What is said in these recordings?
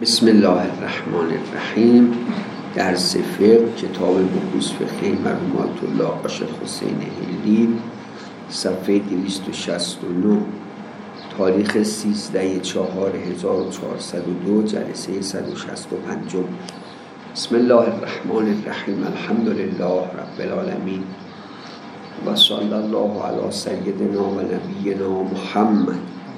بسم الله الرحمن الرحیم. درس فقه، کتاب بحوث فقهی مرحومات الله عاشق حسین هلی، صفحه 269، تاریخ 13/4/1402، جلسه 165. بسم الله الرحمن الرحیم. الحمد لله رب العالمین و صلی الله علی سیدنا و نبینا محمد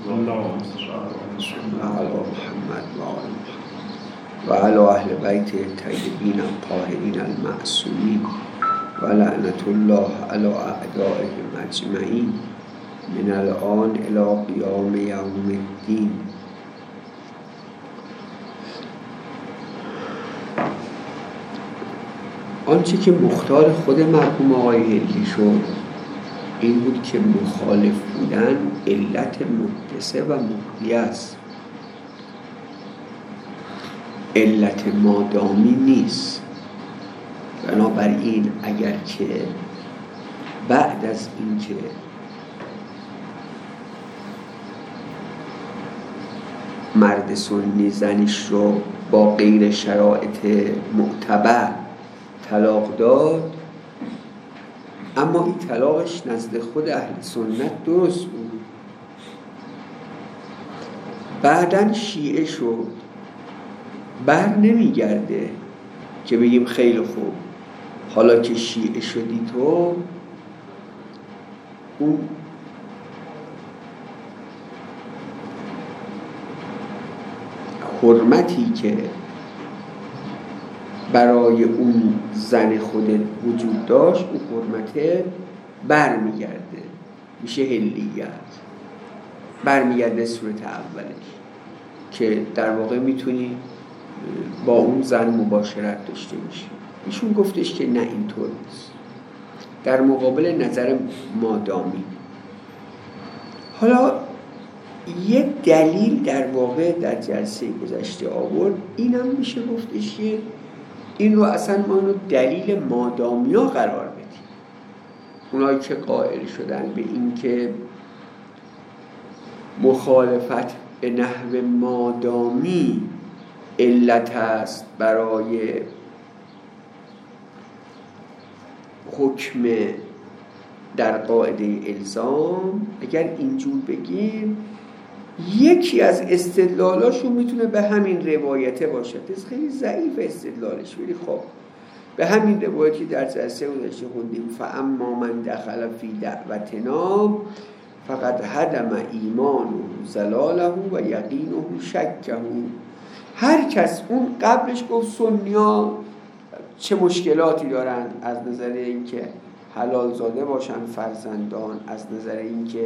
و علی محمد و علی اهل بیت طیبین الطاهرین المعصومین و لعنت الله علی اعدائهم اجمعین من الان الی قیام یوم الدین. آنچه که مختار خود مرحوم آقای هلی شد این بود که مخالف بودن علت محدثه و محییه است، علت مادامی نیست. بنابراین اگر که بعد از اینکه مرد سنی زنش رو با غیر شرایط معتبر طلاق داد، اما این طلاقش نزد خود اهل سنت درست بود، بعدن شیعه شد، بر نمیگرده که بگیم خیلی خوب حالا که شیعه شدی تو، اون حرمتی که برای اون زن خودت وجود داشت اون حرمته برمیگرده، میشه هلیت، برمیگرده صورت اولش که در واقع میتونی با اون زن مباشرت داشته باشی. ایشون گفتش که نه اینطور نیست، در مقابل نظر مادامی. حالا یه دلیل در واقع در جلسه گذشته آورد، اینم میشه گفتش که این رو اصلا ما اینو دلیل مادامی ها قرار بدیم. اونایی که قائل شدن به این که مخالفت به نحو مادامی علت است برای حکم در قاعده الزام، اگر اینجور بگیم یکی از استدلالاشون میتونه به همین روایته باشه. خیلی ضعیف استدلالش، ولی خب به همین روایتی در جلسه گذشته خوندیم فاما من دخل فی دعوتنا فقد هدم ایمانه زلاله و یقینه شکه. هر کس اون قبلش گفت سنیا چه مشکلاتی دارن از نظر اینکه حلال زاده باشن فرزندان، از نظر اینکه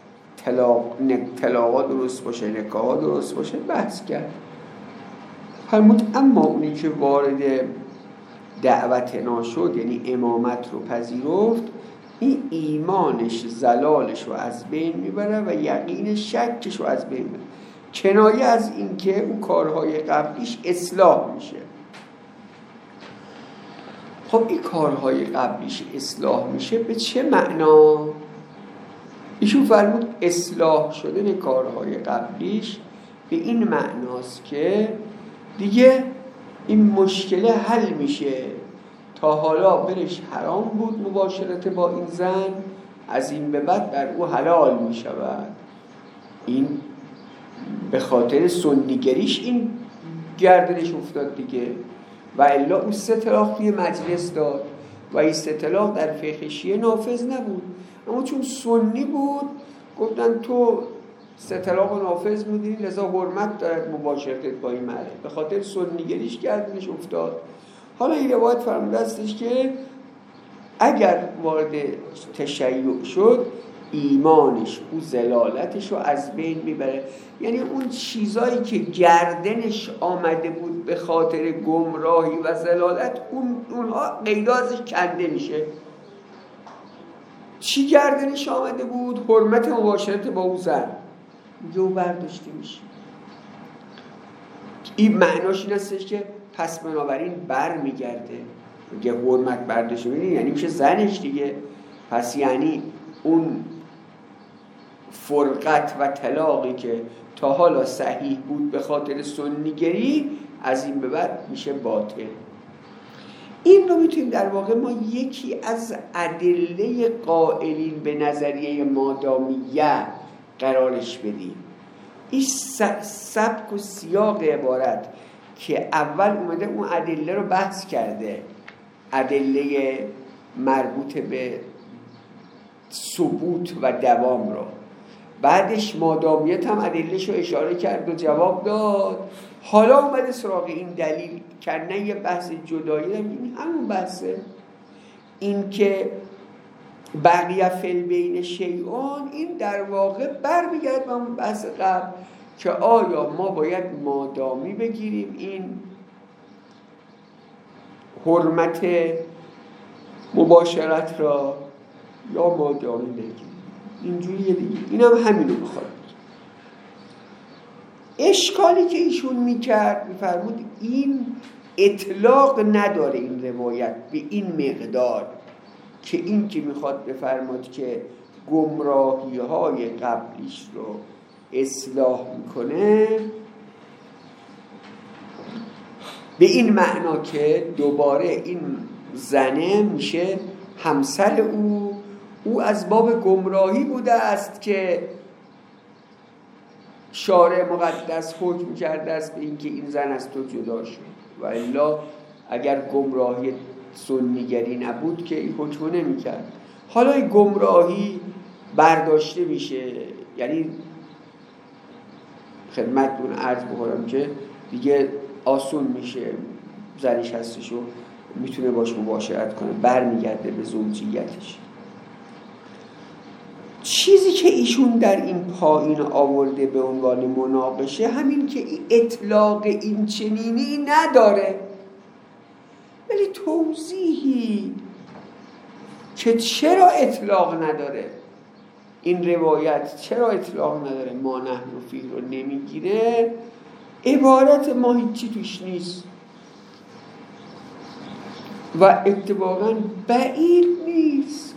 طلاقا درست باشه، نکاحا درست باشه، بحث کرد. فرمود اما اونی که وارد دعوتنا شد، یعنی امامت رو پذیرفت، این ایمانش زلالش رو از بین میبره و یقین شکش رو از بین میبره، کنایه از این که اون کارهای قبلیش اصلاح میشه. خب این کارهای قبلیش اصلاح میشه به چه معنا؟ ایشون فرمود اصلاح شدن کارهای قبلیش به این معناست که دیگه این مشکل حل میشه. تا حالا برش حرام بود مباشرت با این زن، از این به بعد در او حلال میشود. این به خاطر سنیگریش این گردنش افتاد دیگه، و الا اون 3 طلاق توی مجلس داد و این 3 طلاق در فقه شیعه نافذ نبود، اما چون سنی بود گفتن تو 3 طلاق نافذ بودی، لذا حرمت دارد مباشرتت با این مرد، به خاطر سنیگریش گردنش افتاد. حالا این روایت فرموده استش که اگر وارد تشیع شد ایمانش، او زلالتش رو از بین میبره، یعنی اون چیزایی که گردنش آمده بود به خاطر گمراهی و زلالت، اونها قیدا ازش کنده میشه. چی گردنش آمده بود؟ حرمت مباشرت با او زن، یه برداشته میشه. این معناش این هستش که پس بنابراین بر میگرده، میگه حرمت برداشته میشه، یعنی میشه زنش دیگه. پس یعنی اون فرقت و طلاقی که تا حالا صحیح بود به خاطر سنیگری از این به بعد میشه باطل. این رو میتونیم در واقع ما یکی از ادله قائلین به نظریه مادامیه قرارش بدیم. این سبک و سیاق عبارت که اول اومده اون ادله رو بحث کرده، ادله مربوط به ثبوت و دوام رو، بعدش مادامیت هم ادلهش رو اشاره کرد و جواب داد، حالا اومده سراغ این دلیل کنه یه بحث جدایی. این همون بحثه، این که بقیه فی بین شیئان، این در واقع برمیگرد به اون بحث قبل که آیا ما باید مادامی بگیریم این حرمت مباشرت را یا مادامی بگیریم. اینجوریه دیگه. این هم همینو بخواد. اشکالی که ایشون میکرد، میفرمود این اطلاق نداره این روایت به این مقدار که این که میخواد بفرماد که گمراهی های قبلیش رو اصلاح میکنه به این معنا که دوباره این زنه میشه همسر او از باب گمراهی بوده است که شارع مقدس حکم کرده است به اینکه این زن از تو جدا شد، و الا اگر گمراهی سنیگری نبود که این حکم نمی‌کرد. حالا این گمراهی برداشته میشه، یعنی خدمتتون عرض بکنم که دیگه آسون میشه، زنش هستش و میتونه باش مباشرت کنه، برمیگرده به زوجیتش. چیزی که ایشون در این پایین آورده به عنوان مناقشه همین که این اطلاق این چنینی نداره، ولی توضیحی که چرا اطلاق نداره، این روایت چرا اطلاق نداره، ما نحن فیه رو نمیگیره، عبارت ما هیچی توش نیست و اتفاقا بعید نیست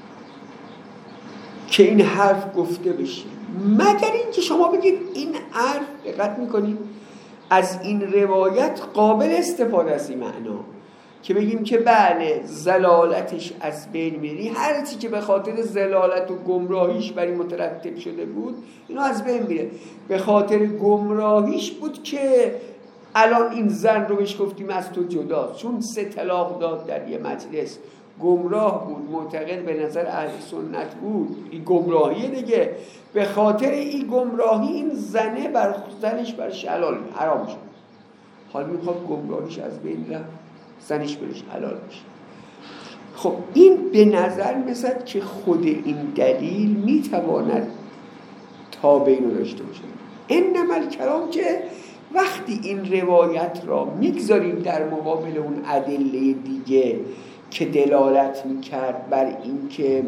که این حرف گفته بشه، مگر اینکه شما بگید این حرف، دقت میکنید، از این روایت قابل استفاده است این معنا که بگیم که بله زلالتش از بین میری، هر چی که به خاطر زلالت و گمراهیش بر مترتب شده بود اینو از بین میره. به خاطر گمراهیش بود که الان این زن رو بهش گفتیم از تو جدا، چون 3 طلاق داد در یه مجلس، گمراه بود، معتقد به نظر اهل سنت بود، این گمراهیه دیگه. به خاطر این گمراهی این زنه بر زنش برش حرام شد. حالا میخواد گمراهیش از بین رفت، زنش برش حلال بشه. خب این به نظر میاد که خود این دلیل میتواند تابعی رو داشته باشه. انما الکلام که وقتی این روایت را میگذاریم در مقابل اون ادله دیگه که دلالت میکرد بر این که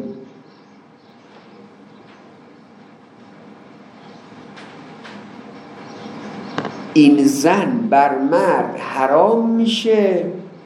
این زن بر مرد حرام میشه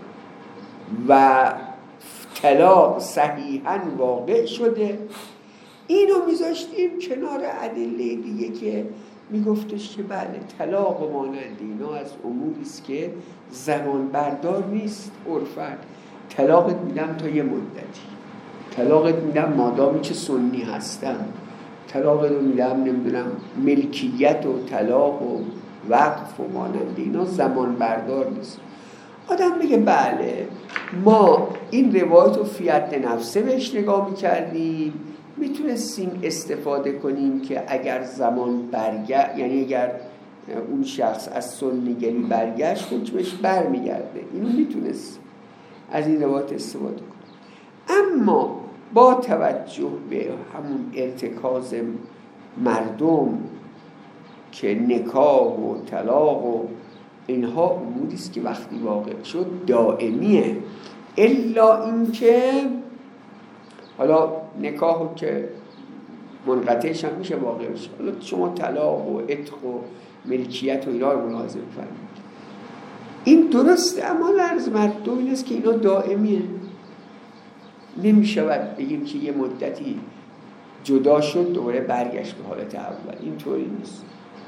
و طلاق صحیحاً واقع شده، اینو میذاشتیم کنار ادله دیگه که میگفتش که بله طلاق و مانند اینا از اموری است که زمان بردار نیست. عرفاً طلاقت میدم تا یه مدتی، طلاقت میدم مادامی که سنی هستم، طلاقت میدم نمیدونم ملکیت و طلاق و وقف و مانند اینا زمان بردار نیست. آدم بگه بله ما این روایت رو فیت نفسه بهش نگاه میکردیم، میتونستیم استفاده کنیم که اگر زمان برگرد، یعنی اگر اون شخص از سنیگری برگشت حکمش برمیگرده، اینو میتونست از این روایت استفاده کنیم. اما با توجه به همون ارتکاز مردم که نکاح و طلاق و اینها اموری است که وقتی واقع شد دائمیه، الا اینکه حالا نکاحو که منقطعش هم میشه واقع بشه، حالا شما طلاق و عتق و ملکیت و اینا رو ملاحظه بفرمایید، این درسته، اما لرز مردم این است که اینا دائمیه. نمیشود بگیم که یه مدتی جدا شد دوباره برگشت به حالت اول. اینطوری نیست.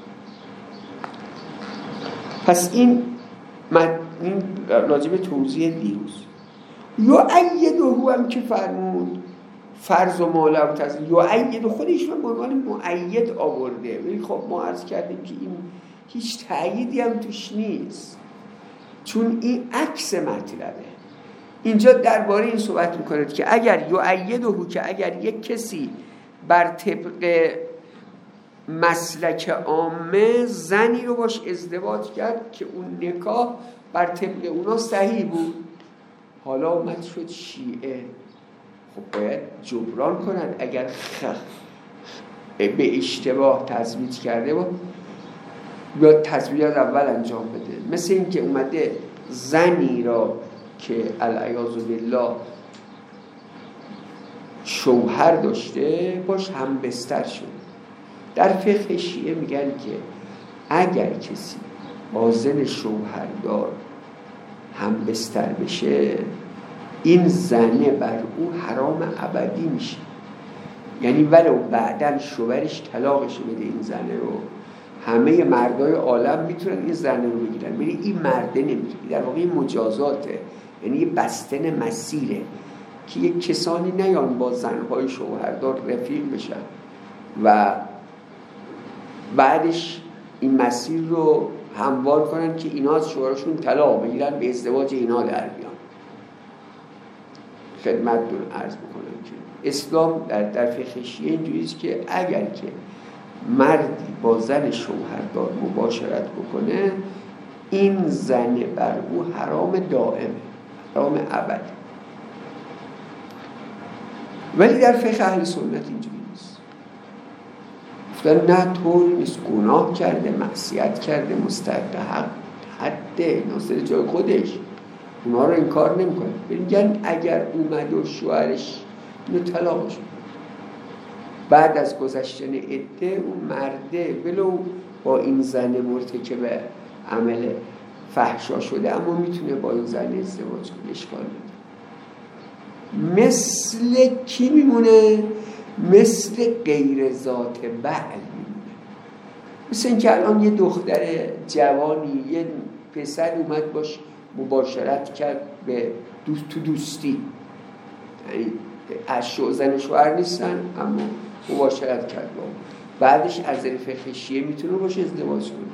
پس این راجع به توضیح دیروز. یؤیده هم که فرمود فرض و ماله و تزیل، یؤید خودش به عنوان مؤید آورده، ولی خب ما عرض کردیم که این هیچ تأییدی هم توش نیست، چون این عکس مطلبه. اینجا درباره این صحبت میکنه که اگر یؤیده، که اگر یک کسی بر طبق مسلک عامه زنی رو باش ازدواج کرد که اون نکاح بر طبق اونا صحیح بود، حالا اومد شد شیعه، خب باید جبران کنند اگر به اشتباه تزویج کرده بود یا تزویج از اول انجام بده. مثل این که اومده زنی را که العیاذ بالله شوهر داشته باش هم بستر شده. در فقه شیعه میگن که اگر کسی با زن شوهردار هم بستر بشه، این زنه بر او حرام ابدی میشه، یعنی ولو بعدن شوهرش طلاقش بده این زنه رو، همه مردای عالم میتونن این زنه رو بگیرن، ولی این مرده نمیتونه. در واقع مجازاته، یعنی یه بستن مسیره که یک کسانی نیان با زنهای شوهردار رفیق بشن و بعدش این مسیر رو هموار کنن که اینا از شوهرشون طلاق بگیرن، به ازدواج اینا در بیان. خدمتتون عرض میکنم که اسلام در فقه شیعه اینجوریست که اگر که مردی با زن شوهردار مباشرت بکنه، این زن بر او حرام دائمه، حرام ابد. ولی در فقه اهل سنت اینجوری نیست. گفتن نه، طوری نیست، گناه کرده، معصیت کرده، مستحق حده، ناصر جای خودش، اونا رو انکار نمی‌کنه. میگن اگر اومد و شوهرش اینو طلاقش بده، بعد از گذشتن عده اون مرده ولو با این زن مرتکب عمل فحشا شده، اما میتونه با این زن ازدواج کنه، اشکال نداره. مثل کی میمونه؟ مثل غیر ذات بعل میمونه. مثل این که الان یه دختر جوانی، یه پسر اومد باش مباشرت کرد به دوستی، یعنی از زن شوهر نیستن اما مباشرت کرد با اون. بعدش از نظر فقه شیعه میتونه باشه ازدواج کنه،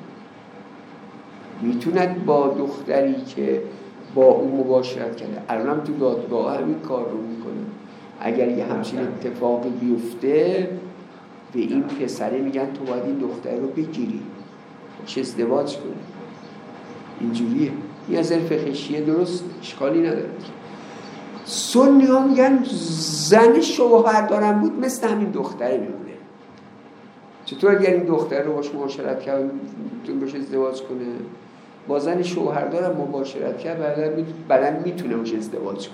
میتوند با دختری که با اون مباشرت کرده. الان هم تو دادگاه همین کار رو میکنه. اگر یه همچین اتفاقی بیفته، به این پسره میگن تو باید این دختر رو بگیری، باشه ازدواج کنی. اینجوریه. این از نظر فقه شیعه درست، اشکالی نداره. سنی ها میگن زن شوهر دارن بود مثل همین دختره میمونه. چطور اگر این دختر رو باش مباشرت کرد میتونه باشه ازدواج کنه؟ با زن شوهر دارن مباشرت کرد بعدن میتونه باشه ازدواج کنه.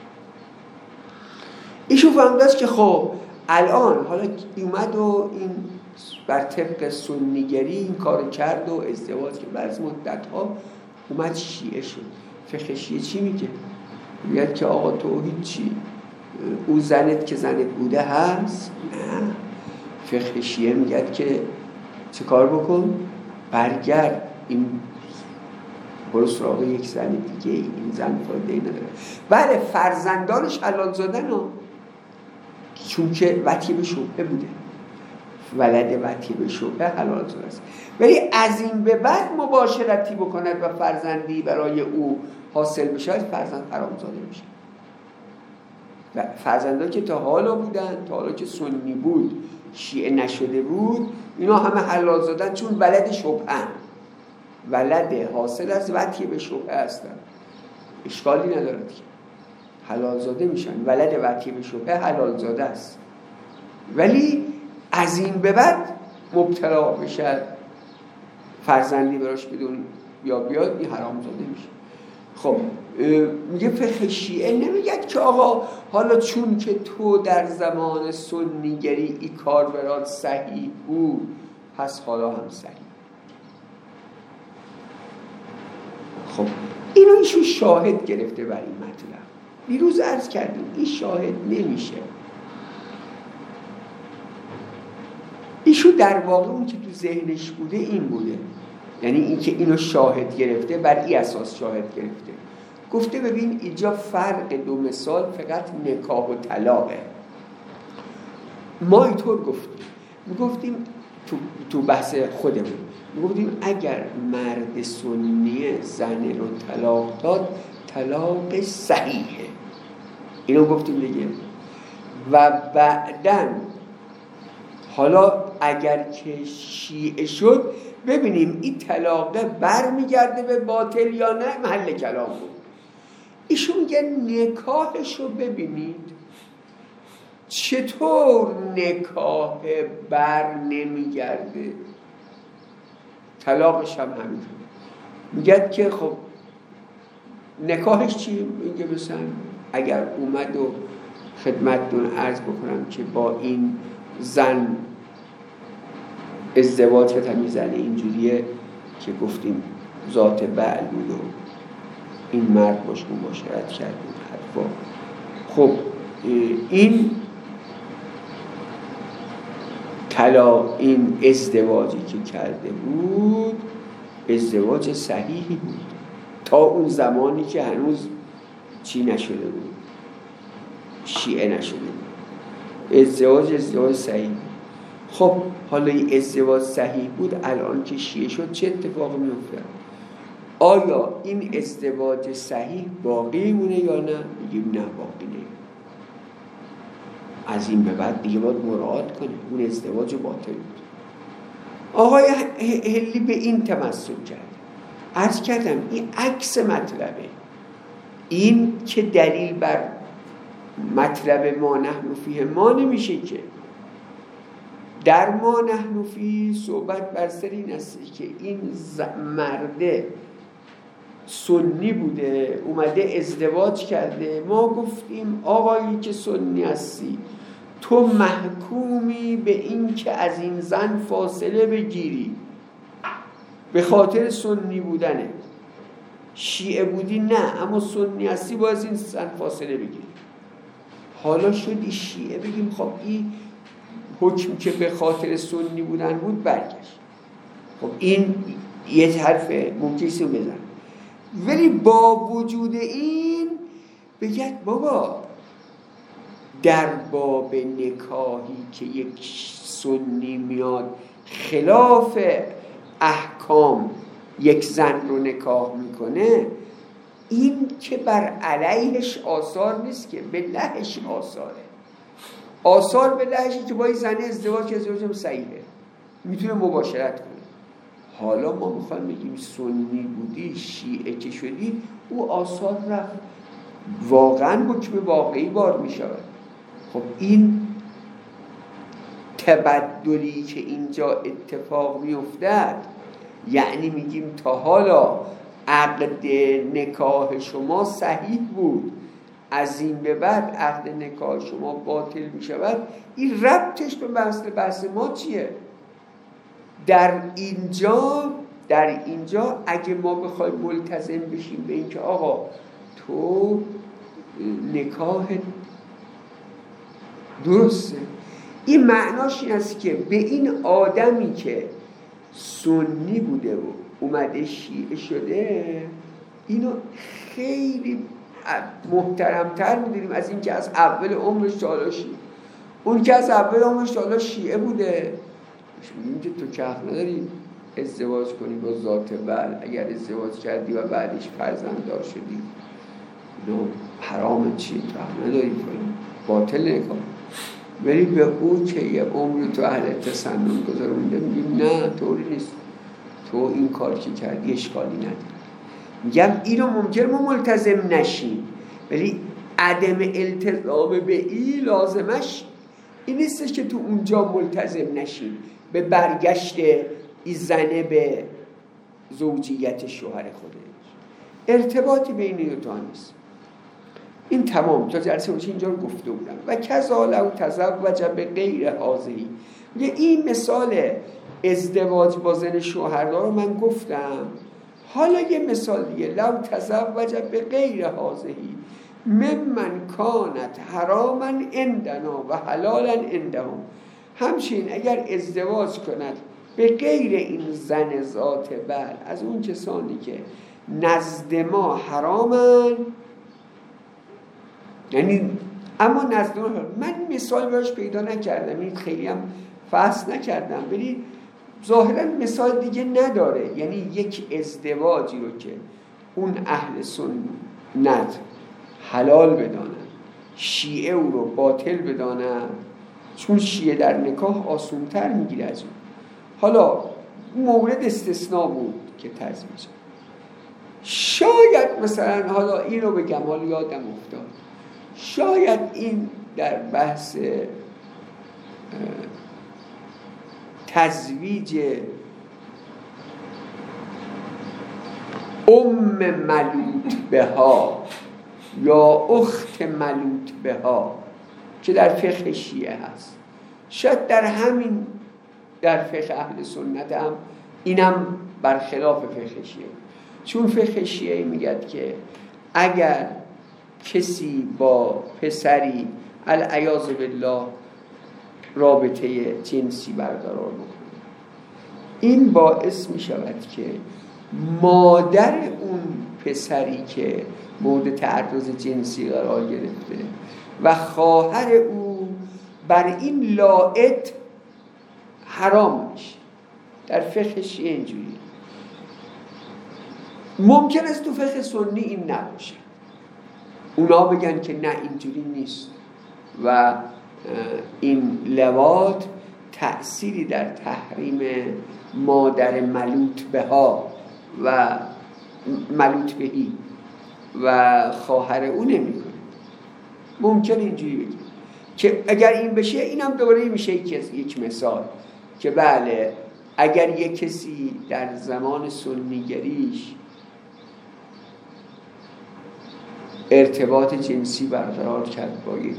ایشون فهمدست که خب الان حالا اومد و این بر طبق سنیگری این کار کرد و ازدواج کرد، بعد از مدت ها اومد شیعه شد. فقه شیعه چی میگه؟ میگه که آقا تو هیچی، اون زنت که زنت بوده هست؟ نه. فقه شیعه میگه که چه کار بکن؟ برگرد، این برو سراغ یک زن دیگه، این زن فایده نداره. بله فرزندانش حلال زادن ها، چون که وطی به شبهه بوده، ولد وطی به شبهه حلال زاده است. ولی از این به بعد مباشرتی بکند و فرزندی برای او حاصل بشه، فرزند حرام زاده میشه. و فرزندان که تا حالا بودن، تا حالا که سنی بود، شیعه نشده بود، اینا همه حلال زادن، چون ولد شبهه، ولد حاصل از وطی به شبهه هستن، اشکالی ندارد که حلال زاده میشن. ولد وطی به شبهه حلال زاده است، ولی از این به بعد مبتلا بشه، فرزندی براش بدون یا بیاد، این حرام زاده میشه. خب میگه فقه شیعه نمیگه که آقا حالا چون که تو در زمان سنیگری این کار برات صحیح بود، پس حالا هم صحیح. خب اینو ایشون شاهد گرفته بر این مطلب. دیروز عرض کردیم این شاهد نمیشه. در واقع اون که تو ذهنش بوده این بوده، یعنی این که اینو شاهد گرفته، بر این اساس شاهد گرفته. گفته ببین اینجا فرق دو مثال فقط نکاح و طلاقه. ما اینطور گفتیم تو بحث خودمون گفتیم اگر مرد سنی زن رو طلاق داد طلاق صحیحه، اینو گفتیم دیگه. و بعدن حالا اگر که شیعه شد ببینیم این طلاقه برمیگرده به باطل یا نه، محل کلام بود. ایشون میگه نکاحشو ببینید چطور نکاح بر نمیگرده، طلاقش هم همینطور. میگه که خب نکاحش چی؟ میگه مثلا اگر اومد و خدمتتون عرض بکنم که با این زن ازدواج که تمیزن اینجوریه که گفتیم ذات بعل بود و این مرد باش مباشرت کردیم حرفا، خب این این ازدواجی که کرده بود ازدواج صحیحی بود تا اون زمانی که هنوز چی نشده بود، شیعه نشده بود. ازدواج صحیح. خب حالا این ازدواج صحیح بود، الان که شیعه شد چه اتفاقی میفته؟ آیا این ازدواج صحیح باقی مونه یا نه؟ میگیم نه باقی نه. از این به بعد دیگه باید مراعات کنیم اون ازدواج باطل بود. آقای هلی به این تمسک کرد. عرض کردم این عکس مطلبه، این که دلیل بر مطلب ما نحن فیه ما نمیشه که. در ما نحن فیه صحبت بر سر این است که این مرده سنی بوده اومده ازدواج کرده، ما گفتیم آقایی که سنی هستی تو محکومی به این که از این زن فاصله بگیری به خاطر سنی بودنه. شیعه بودی نه، اما سنی هستی باید از این زن فاصله بگیری. حالا شدی شیعه بگیم خب این حکم که به خاطر سنی بودن بود برگشت. خب این یه حرف ممکنیست رو بزن، ولی با وجود این بگید بابا در باب نکاحی که یک سنی میاد خلاف احکام یک زن رو نکاح میکنه، این که بر علیهش آثار نیست که به لهش آثاره. آثار به لهشی که با این زنه ازدواج که ازدواجم صحیحه میتونه مباشرت کنه. حالا ما میخوایم بگیم سنی بودی شیعه که شدی او آثار رفت، واقعا حکم واقعی بار میشود. خب این تبدلی که اینجا اتفاق میافتد یعنی میگیم تا حالا عقد نکاح شما صحیح بود، از این به بعد عقد نکاح شما باطل میشود. این ربطش به بحث ما چیه؟ در اینجا اگه ما بخوایم ملتزم بشیم به این که آقا تو نکاح درسته، این معناش این است که به این آدمی که سنی بوده و اومده شیعه شده اینو خیلی محترمتر می‌دونیم از این که از اول عمرش تا حالا شیعه. اون که از اول عمرش تا حالا شیعه بوده میگیم که تو که حق نداری ازدواج کنی با ذات بعل، اگر ازدواج کردی و بعدش فرزنددار شدی اینو حرام چی تو حق نداری کنی، باطل نکن. ولی به اون که یه عمر تو اهل تسنن گذارونده میگیم نه طوری نیست، تو این کار که کردی اشکالی نداری. میگم اینو ممکن ما ملتزم نشیم، ولی عدم التزام به این لازمش این نیستش که تو اونجا ملتزم نشیم به برگشت این زنه به زوجیت شوهر خودش. ارتباطی بین این دو نیست. این تمام تا جلسه باشه اینجا رو گفته بودم. و کذالک و تزوج به غیر حاضری. این مثال ازدواج با زن شوهردار رو من گفتم. حالا یه مثال دیگه، لو تزوج به غیر حاضری ممن کانت حراما عندنا و حلالا عندهم. همچنین اگر ازدواج کند به غیر این زن ذات بر از اون کسانی که نزد ما حرامن، یعنی اما نزد ما من مثال براش پیدا نکردم، این خیلی هم فحص نکردم، ولی ظاهرا مثال دیگه نداره. یعنی یک ازدواجی رو که اون اهل سنت حلال بدانن، شیعه او رو باطل بدانن، چون شیعه در نکاح آسونتر میگیره از اون. حالا مورد استثناء بود که تزویج، شاید مثلا حالا این رو بگم، حالا یادم افتاد، شاید این در بحث تزویج ملوط بها یا اخت ملوط بها که در فقه شیعه هست، شاید در همین در فقه اهل سنت هم اینم برخلاف فقه شیعه، چون فقه شیعه میگد که اگر کسی با پسری العیاذ بالله رابطه جنسی برقرار بکنه، این باعث می شود که مادر اون پسری که مورد تعرض جنسی قرار گرفته و خواهر او بر این لاعت حرام میشه. در فقه شیعه اینجوری. ممکن است تو فقه سنی این نباشه، اونا بگن که نه اینجوری نیست و این لواط تأثیری در تحریم مادر ملوط بها و ملوط بهی و خواهر او نمیکنه. ممکن اینجوری بگیم که اگر این بشه، اینم دوباره میشه یک مثال که بله اگر یک کسی در زمان سنیگریش ارتباط جنسی برقرار کرد با یک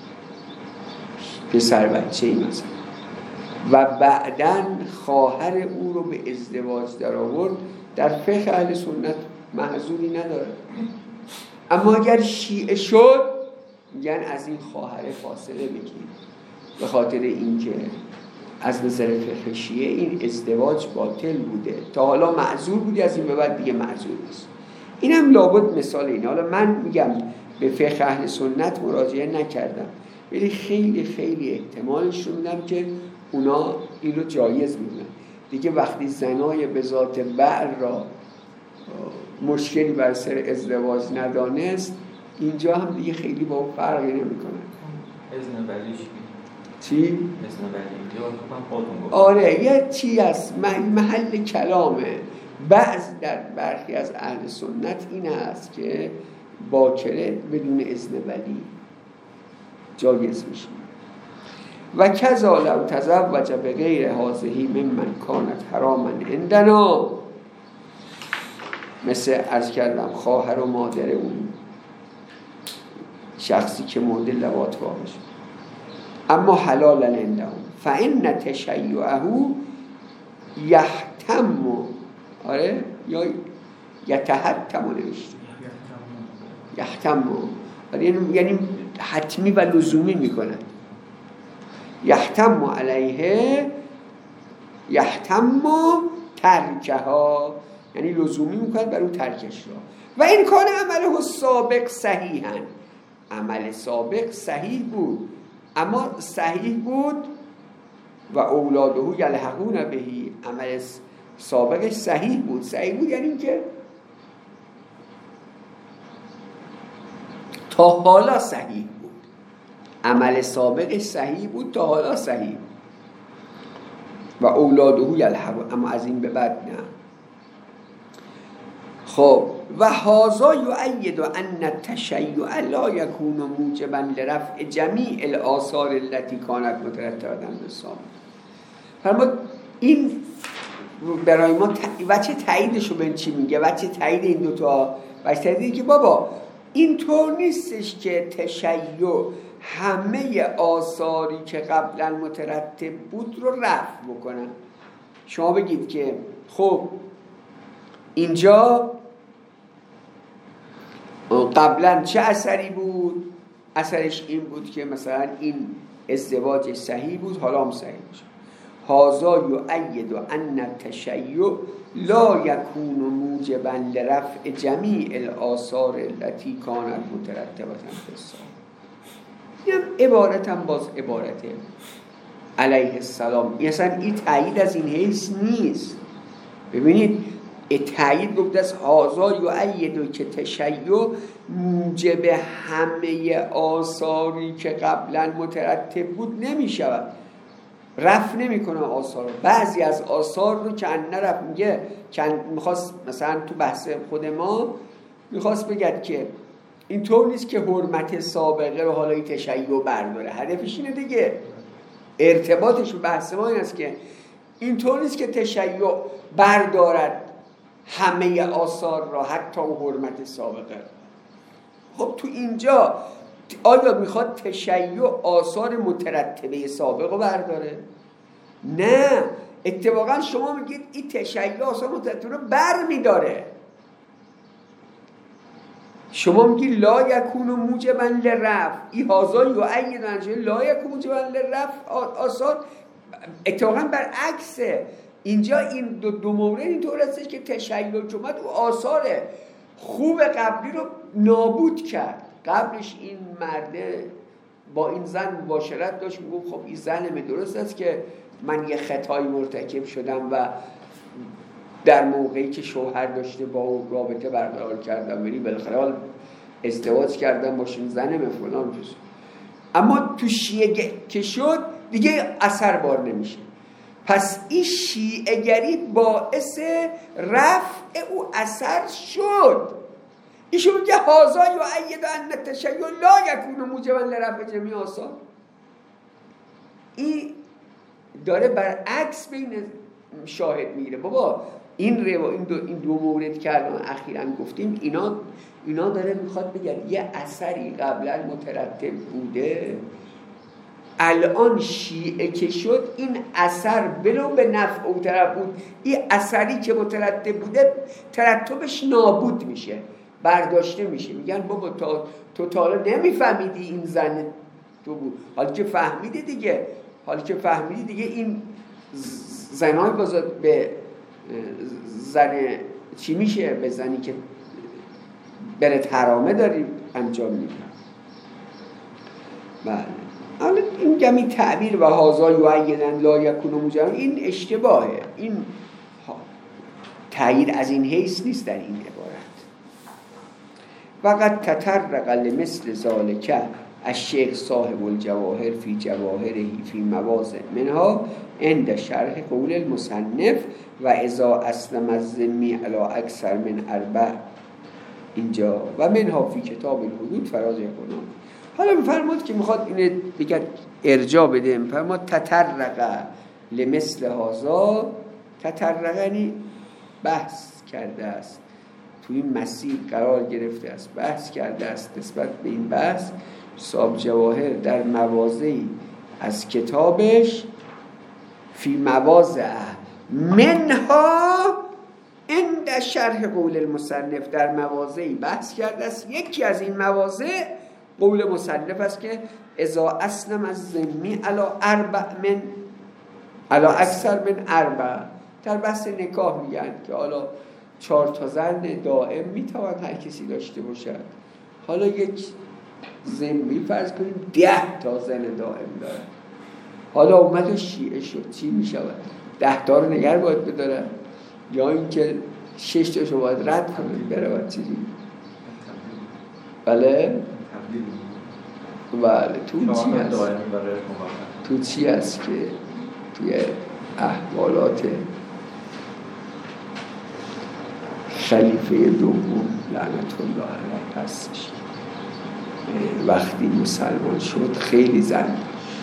پسر بچه‌ای مثلا و بعداً خواهر او رو به ازدواج در آورد، در فقه اهل سنت محظوری نداره. اما اگر شیعه شد میگن از این خواهر فاصله بگیر، به خاطر اینکه از نظر فقه شیعه این ازدواج باطل بوده، تا حالا معذور بودی، از این به بعد دیگه معذور نیست. اینم لابد مثال اینه. حالا من میگم به فقه اهل سنت مراجعه نکردم، ولی خیلی خیلی احتمالش رو میدم که اونا این رو جایز میدونن دیگه. وقتی زنای به ذات بعل را مشکلی بر سر ازدواج ندانست، اینجا هم دیگه خیلی با فرقی نمیکنه. اذن ولیش چی؟ اذن ولی یا خودم گفت. آره یه چی از محل کلامه. در برخی از اهل سنت این هست که باکره بدون اذن ولی جایز میشه. و کذا لو تزوج بغیر هذه ممن کانت حراما عندنا، مثل عرض کردم خواهر و مادر اون شخصی که مورد لواط واقع شد، اما حلالا عندهم فان تشیعه یحتم، آره یا یتحتم نوشته یحتم، یعنی حتمی و لزومی میکنن. یحتم علیه یحتم ترکها، یعنی لزومی میکنن بر اون ترکش را. و این کار عمله سابق صحیحا، عمل سابق صحیح بود، اما صحیح بود و اولاده یلحقون بهی، عمل سابقش صحیح بود. صحیح بود یعنی که تا حالا صحیح بود، عمل سابقش صحیح بود تا حالا صحیح، و اولاده یلحقون، اما از این به بعد نه. خب و هذا یؤید ان التشیع لا یکون موجبا لرفع جمیع الاثار التي كانت مترتبه بالسابق. فرما این برای ما وجه تاییدشو به چی میگه؟ وجه تایید این دوتا وجه تاییدی که بابا اینطور نیستش که تشیع همه آثاری که قبلا مترتب بود رو رفع بکنن. شما بگید که خب اینجا قبلا چه اثری بود؟ اثرش این بود که مثلا این ازدواجش صحیح بود، حالا هم صحیح میشه. هذا یؤید ان التشیع لا یکون موجبا لرفع جمیع الآثار التي كانت مترتبة فی الصحابه. این عبارتم باز عبارته علیه السلام، اصلا این تایید از این حیث نیست. ببینید تایید گفته است هذا یؤید که تشیع موجب همه آثاری که قبلا مترتب بود نمی شود، رفع نمی کنه آثار. بعضی از آثار رو که نرفع میگه، میخواست مثلا تو بحث خود ما میخواست بگد که اینطور نیست که حرمت سابقه رو حالا این تشیع برداره. هدفش اینه دیگه، ارتباطش و بحث ما این است که اینطور نیست که تشیع بردارد همه آثار را، حتی حرمت سابقه. خب تو اینجا آیا میخواد تشیع آثار مترتبه سابق رو برداره؟ نه، اتفاقا شما میگید این تشیع آثار مترتبه رو بر میداره. شما میگید لا یکون موجبا لرفع، این هذا یؤید ان لا یکون موجبا لرفع آثار. اتفاقا برعکسه، اینجا این دو مورد اینطور هستش که تشیع جمعت و آثار خوب قبلی رو نابود کرد. قبلش این مرده با این زن مباشرت داشت، میگفت خب این زنمه، درست است که من یه خطایی مرتکب شدم و در موقعی که شوهر داشته با اون رابطه برقرار کردم، ولی بالاخره ازدواج کردم باشین زنمه فلان چیز. اما تو شیعه که شد دیگه اثر بار نمیشه. پس این شیعه‌گری باعث رفع او اثر شد. ایشون میگه هذا یؤید ان التشیع لا یکون موجبا لرفع جمیع آثار. این داره برعکس بین شاهد میگیره. بابا این دو مورد که الان اخیراً گفتیم اینا داره میخواد بگه یه اثری قبلا مترتب بوده، الان شیعه که شد این اثر بلو به نفع او طرف بود، این اثری که مترتب بوده ترتبش نابود میشه، برداشته میشه. میگن بابا تو تا حالا نمیفهمیدی این زن تو بود، حالا که فهمیدی دیگه این زنای بازاد به زن چی میشه؟ به زنی که برت حرامه داری انجام میدی. بله، حالا این گمی تعبیر و هذا یؤید لا یکون موجبا این اشتباهه. این تایید از این حیث نیست در این عبارت. وقد تطرق لمثل ذلك الشیخ صاحب الجواهر فی جواهره فی مواضع منها عند شرح قول المصنف و اذا اسلم الذمی علی اکثر من اربع، اینجا و منها فی کتاب الحدود فراز کنم. حالا میفرماد که میخواد اینه دیگر ارجاع بده، میفرماد تطرق لمثل هذا، تطرقنی بحث کرده است، توی این مسیر قرار گرفته است، بحث کرده است نسبت به این بحث صاحب جواهر در مواضعی از کتابش فی مواضع منها عند شرح قول المصنف، در مواضعی بحث کرده است. یکی از این مواضع قول مصنف است که اذا اسلم الذمی علی اکثر من اربع، در بحث نکاح میگن که حالا 4 تا زن دائم میتوان هر کسی داشته باشد. حالا یک ذمی فرض کنیم 10 تا زن دائم داره، حالا اومد شیعه شد، چی میشود؟ 10 تا رو نگر باید بدارن یا اینکه 6 تاشو باید رد کنن بره باید چیزی؟ بله؟ بله. تو چی هست که توی احوالات خلیفه دوم لعنت الله علیه هستش، وقتی مسلمان شد خیلی زن،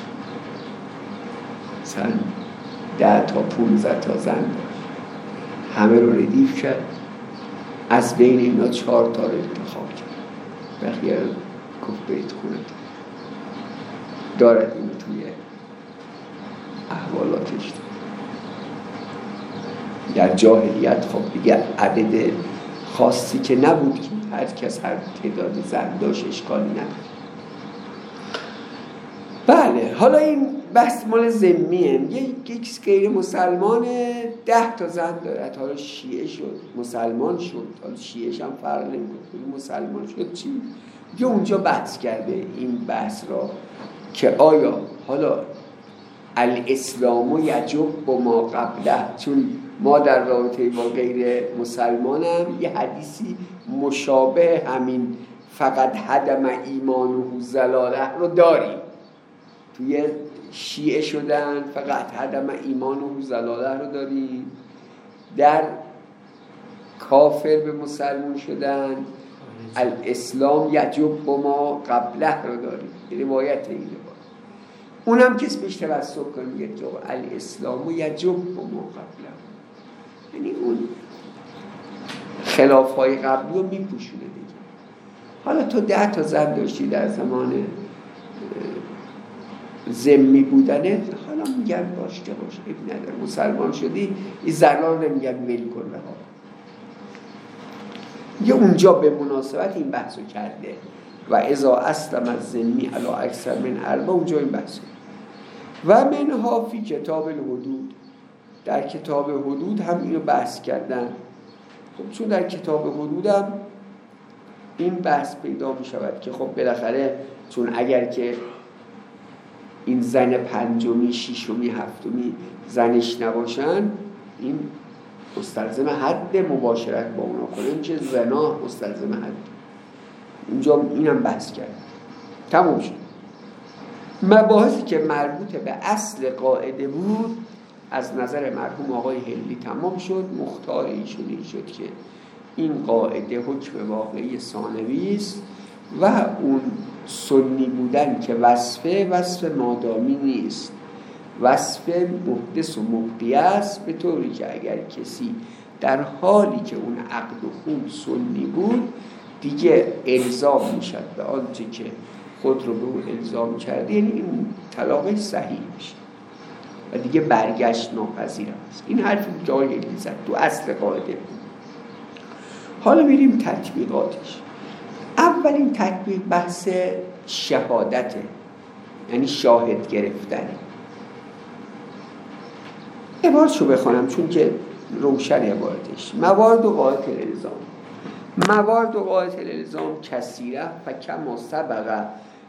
مثلا 10 تا 15 تا زن همه رو ردیف کرد، از بین اینا 4 تا رو انتخاب کرد، بقیه رو گفت برید خونه دارد. اینو توی احوالاتش در جاهلیت خب دیگه عدد خاصی که نبود که هر کس هر تعداد زن داشت اشکالی نداشت. بله. حالا این بحث مال ذمیه. یک غیر مسلمان 10 تا زن دارد، حالا شیعه شد مسلمان شد، حالا شیعهش هم فرق نمیکنه، مسلمان شد چی؟ یه اونجا بحث کرده این بحث را که آیا حالا الاسلام یجب با ما قبله، چون ما در رابطه با غیر مسلمان هم یه حدیثی مشابه همین فقط هدم ایمانه زلاله رو داریم. توی شیعه شدن فقط هدم ایمانه زلاله رو داریم، در کافر به مسلمان شدن الاسلام یجب با ما قبله رو داریم. روایت اینه اونم کس بهش توسط کنه میگه الاسلام یجب با ما قبله، یعنی اون خلافهای قبلی رو میپوشونه دیگه. حالا تو 10 تا زن داشتی در زمان ذمی بودنه، حالا میگن باشه اب نداره مسلمان شدی، این زنان رو نمیگن ول کن ها. یه اونجا به مناسبت این بحثو کرده و اذا اسلم الذمی علی اکثر من 4 اونجا این بحثو. و منها فی کتاب الحدود، در کتاب حدود هم اینو بحث کردن. خب چون در کتاب حدود هم این بحث پیدا می شود که خب بالاخره چون اگر که این زن 5می 6می 7می زنش نباشن، این مستلزم حد مباشرت با اونا کنه، چه زنا مستلزم حد. اینجا اینم بحث کرد. تموم شد. مباحثی که مربوط به اصل قاعده بود از نظر مرحوم آقای هلی تمام شد. مختار ایشون این شد که این قاعده حکم واقعی ثانوی است و اون سنی بودن که وصف مادامی نیست، وصف محدث و مبقی است، به طوری که اگر کسی در حالی که اون عقد و خون سنی بود دیگه الزام میشد به آنچه که خود رو به اون الزام کرده، یعنی این طلاق صحیح میشه و دیگه برگشت ناپذیر است. این حرفی که آقای هلی زد تو اصل قاعده بود. حالا میریم تطبیقاتش. اولین تطبیق بحث شهادته، یعنی شاهد گرفتن. عبارتشو بخونم چون که روشن عبارتش. موارد و قاعدة الالزام. موارد و قاعدة الالزام کثیره فکما سبق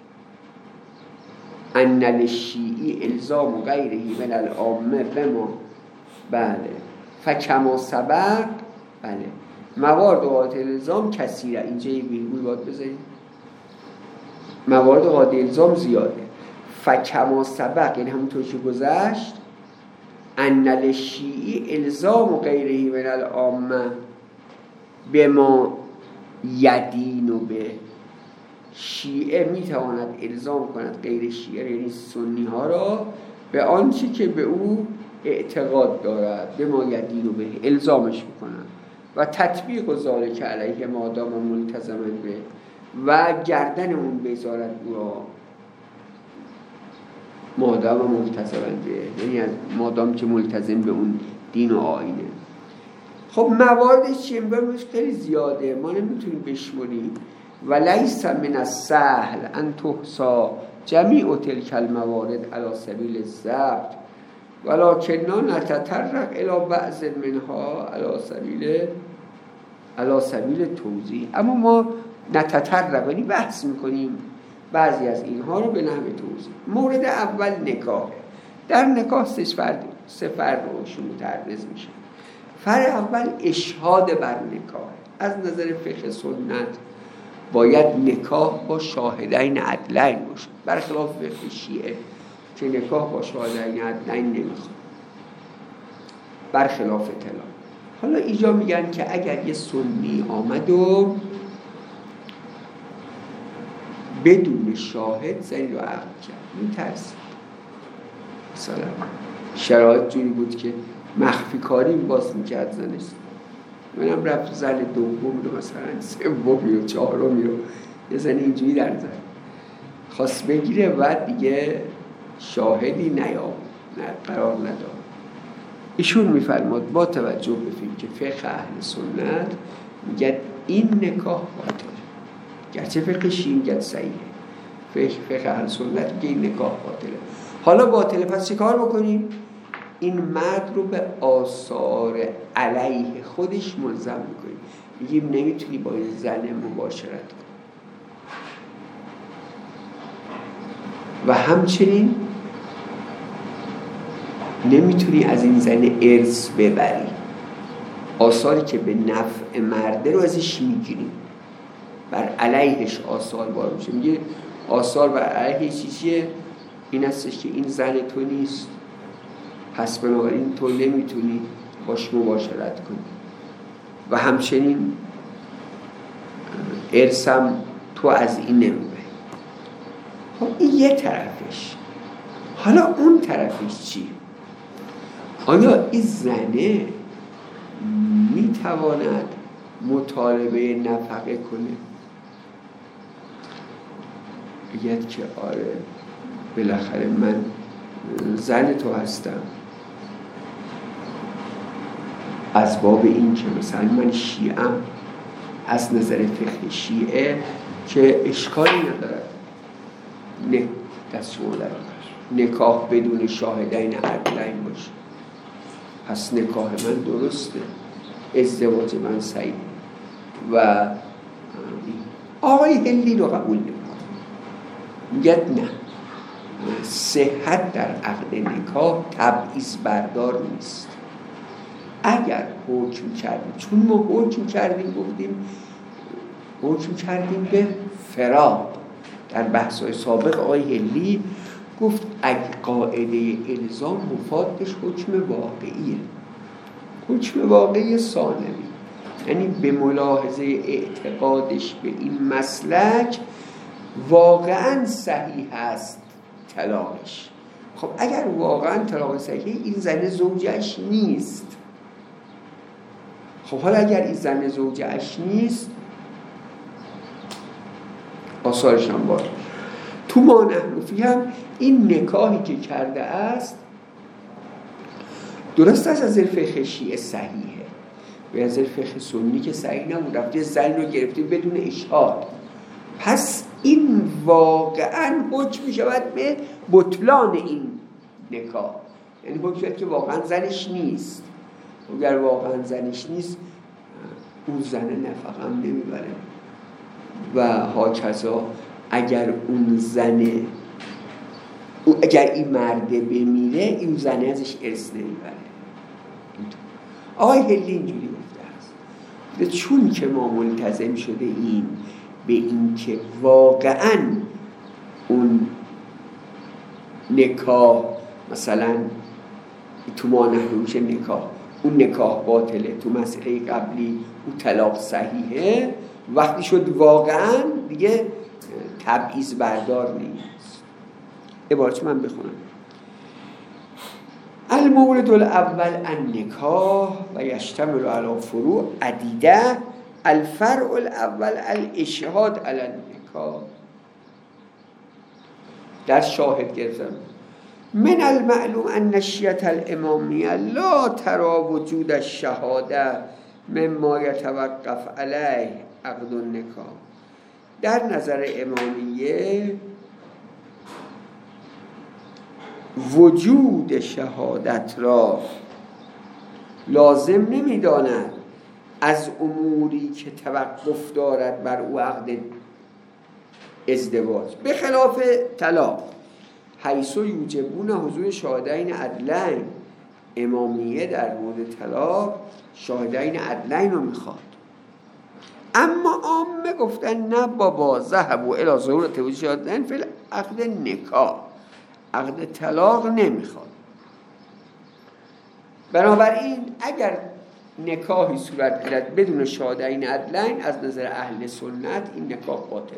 ان للشیعی الزام غیره من العامه بما. بله فکما سبق. بله موارد و قاعدة الالزام کثیره، اینجا یه ویرگول باید بذاریم. موارد و قاعدة الالزام زیاده. فکما سبق یعنی همونطور که گذشت ان للشیعی الزام غیره من العامه بما یدین و به. شیعه میتواند الزام کند غیر شیعه یعنی سنی ها را به آنچه که به او اعتقاد دارد، بما یدین و به الزامش میکنند و تطبیق و ذالک علیه مادام ملتزما به و گردن اون بذارد او را مادام ملتزما به، یعنی مادام که ملتزم به اون دین و آیینه. خب مواردش چیه؟ ببینید خیلی زیاده، ما نمیتونیم بشمریم. و لیس من السهل ان تحصى جمیع تلک الموارد علی سبیل الضبط ولکننا نتطرق الی بعض منها علی سبیل توضیح. اما ما نتطرق یعنی بحث میکنیم بعضی از اینها رو به نحو توضیح. مورد اول نکاح. در نکاح سه فرد روشون متعرض میشه. فرد اول اشهاد بر نکاح. از نظر فقه سنت باید نکاح با شاهدین عدلین باشه، برخلاف فقه شیعه که نکاح با شاهدین عدلین نمیخواد، برخلاف طلاق. حالا اینجا میگن که اگر یه سنی آمد و بدون شاهد زنی رو عقد کرد، میترسید مثلا شرایط جوری بود که مخفی کاری باز میکرد زنش، منم رفت زن دوم رو مثلا سومی و چهارمی رو یه زن اینجوری در زن خواست بگیره و دیگه شاهدی قرار نداد. ایشون میفرماد با توجه به که فقه اهل سنت میگه این نکاح باطله، گرچه فقه شیعه میگه صحیحه. فقه اهل سنت که این نکاح باطله. حالا باطله، پس چی کار بکنیم؟ این مرد رو به آثار علیه خودش ملزم میکنیم، میگیم نمیتونی با این زن مباشرت کنی و همچنین نمیتونی از این زن ارث ببری. آثاری که به نفع مرده رو ازش میگیریم، بر علیهش آثار بار میشه. میگه آثار بر علیه چیه؟ این هستش که این زن تو نیست، پس بنابراین تو نمیتونی باش مباشرت کنی و همچنین ارثم تو از این نمیبری. این یه طرفش. حالا اون طرفش چی؟ آیا این زنه میتواند مطالبه نفقه کنه؟ بگید که آره بالاخره من زن تو هستم، از باب این که مثلا من شیعم، از نظر فقه شیعه که اشکالی ندارد نه دست شما در نکاح بدون شاهدین عدلین باشه، پس نکاح من درسته، ازدواج من صحیح. و آقای هلی رو قبول نمی‌کنه، میگه نه، صحت در عقد نکاح تبعیض بردار نیست. اگر حکم کردیم، چون ما حکم کردیم، گفتیم حکم کردیم به فراق. در بحث‌های سابق آقای هلی گفت اگه قاعده الزام مفادش حکم واقعیه، حکم واقعی ثانوی، یعنی به ملاحظه اعتقادش به این مسلک واقعا صحیح هست طلاقش. خب اگر واقعا طلاق صحیح، این زن زوجش نیست. خب حالا اگر این زن زوجش نیست، آثارش هم باید. تو ما نحنفی هم این نکاحی که کرده است درست است از فقه شیعه صحیحه و از فقه سنی که صحیح نبود، رفته زن رو گرفته بدون اشهاد، پس این واقعا حکم می شود به بطلان این نکاح، یعنی حکم شود که واقعا زنش نیست. اگر واقعا زنش نیست، اون زن نفقه هم نمیبره و هاکذا اگر اون زنه، اگر این مرده بمیره، این زنه ازش ارث نمیبره. آقای هلی اینجوری گفته است. چون که ما ملتزم شده این به این که واقعا اون نکاح، مثلا تو ما نحنوش نکاح، اون نکاح باطله، تو مسئله قبلی اون طلاق صحیحه، وقتی شد واقعا دیگه تبعیض بردار نیست. عبارتش من بخونم. المورد الاول النکاح و یشتمل علی فروع عدیده. الفرع الاول الاشهاد علی النکاح. در شاهد گرفتم. من المعلوم ان الشیعة الامامیه لا ترى وجود الشهاده مما یتوقف علیه عقد النکاح. در نظر امامیه وجود شهادت را لازم نمی‌داند از اموری که توقف دارد بر او عقد ازدواج، به خلاف طلاق، حیث یوجبون حضور شاهدین عدلین. امامیه در مورد طلاق شاهدین عدلین رو میخواد، اما عامه گفتن نه بابا، ذهب و الی ضرورت وجود شاهدین فی عقد نکاح، عقد طلاق نمیخواد. بنابراین اگر نکاحی صورت گیرد بدون شاهدین عدلین، از نظر اهل سنت این نکاح باطل.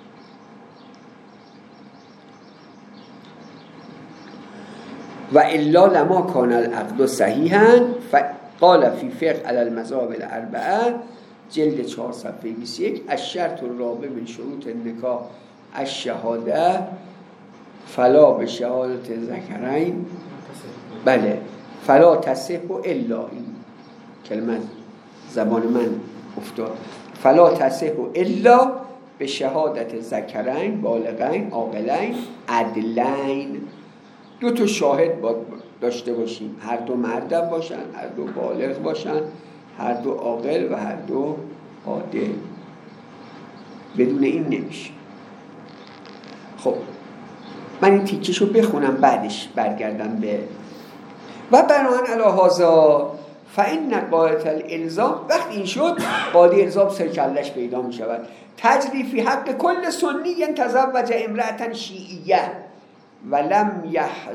و الا لما کان العقد صحیحا فقال فی فقه علی المذاهب الاربعه جلد 4 صفحه 21 الشرط الرابع من شروط النکاح الشهاده فلا به شهادت ذکرین، بله، فلا تصح الا، این کلمه زبان من افتاد، فلا تصح الا به شهادت ذکرین بالغین عاقلین عدلین. 2 شاهد باید داشته باشیم، هر 2 مردم باشن، هر 2 بالغ باشن، هر 2 عاقل و هر 2 عادل. بدون این نمیشه. خب من این تیکشو بخونم بعدش برگردم به و بناهن علی هذا فإن قاعدة الالزام. وقتی این شد قاعده الزام سرکلش پیدا می شود. تجری فی حق کل سنی تزوج امرأة شیعیه ولم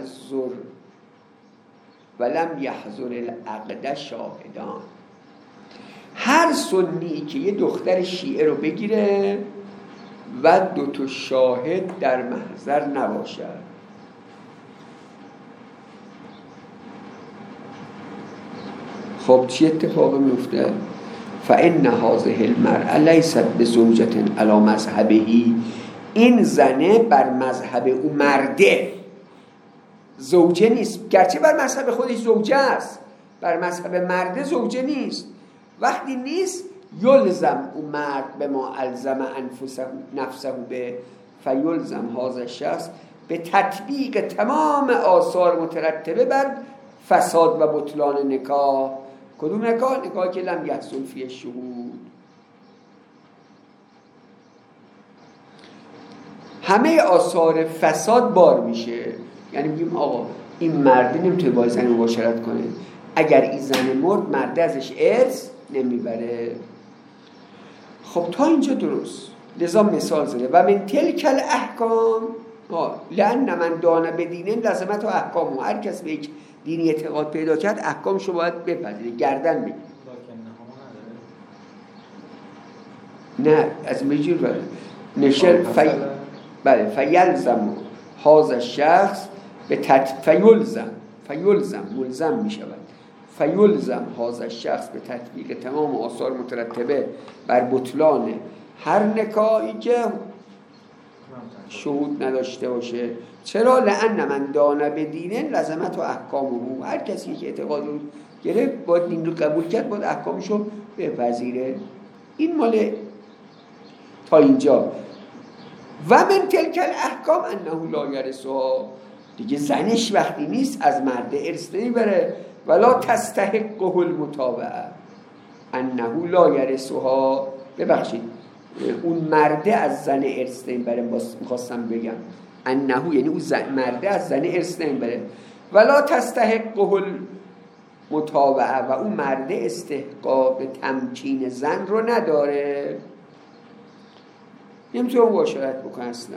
یحضر العقد شاهدان. هر سنی که یه دختر شیعه رو بگیره و 2 شاهد در محضر نباشد. خب چی اتفاقی میفته؟ فإن هذه المرأة لیست بزوجة علی مذهبه. این زنه بر مذهب او مرده زوجه نیست، گرچه بر مذهب خودش زوجه است، بر مذهب مرده زوجه نیست. وقتی نیست یلزم او مرد به ما الزم نفسه به فیلزم هذا الشخص به تطبیق تمام آثار مترتبه بر فساد و بطلان نکاح. کدوم نکاح؟ نکاحی که لم یحصل فیه الشهود. همه آثار فساد بار میشه. یعنی میگیم آقا این مرد نمیتونه با زن مباشرت کنه، اگر این زن مرد مرد ازش ارث نمیبره. خب تا اینجا درست. لذا مثال زده و من تلک الاحکام لأن من دانه بدینه لازمت و احکامو. هر کس به یک دینی اعتقاد پیدا کرد احکامشو باید بپذیره، گردن بگیره. نه از مجور بله نشر بله فیلزم هذا الشخص به فیلزم ملزم می شود. فیلزم هذا الشخص به تطبیق تمام آثار مترتبه بر بطلان هر نکاحی که شهود نداشته باشه. چرا؟ لأن من دانه بدینه لازمت و احکامه. هر کسی که اعتقاد رو گرفت باید دین رو قبول کرد، باید احکامشو بپذیره. این مال تا اینجا. و من تلک الاحکام انه لا یرثها. دیگه زنش وقتی نیست از مرد ارث نمیبره. ولا تستحقه المتابعه انه لا یرثها. ببخشید اون مرده از زن ارث نمیبره. میخواستم بگم انه یعنی اون مرده از زن ارث نمیبره. ولا تستحقه المتابعه و اون مرده استحقاق تمکین زن رو نداره، نمیتونه مباشرت بکنه اصلا.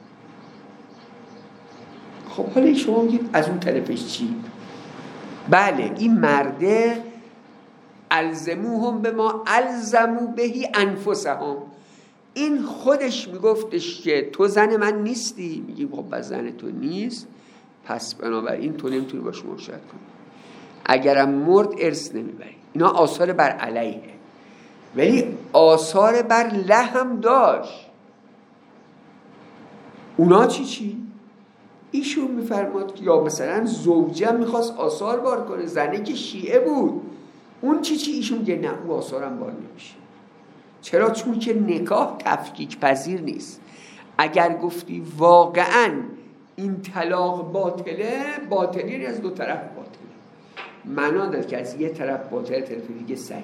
خب حالا شما میگید از اون طرفش چی؟ بله این مرده الزموهم به ما الزمو بهی انفسهم. این خودش میگفتش که تو زن من نیستی. میگیم خب بس زن تو نیست، پس بنابراین تو نمیتونی باش مباشرت کنی. اگرم مرد ارث نمیبری. اینا آثار بر علیه، ولی آثار بر له هم داشت. اونا چی؟ ایشون میفرماد که یا مثلا زوجه میخواست آثار بار کنه، زنه که شیعه بود، اون چی؟ ایشون که نه اون آثارم بار نمیشه. چرا؟ چون که نکاح تفکیک پذیر نیست. اگر گفتی واقعا این طلاق باطلی از 2 طرف باطله. معنا داره که از یه طرف باطله، طرف دیگه صحیحه.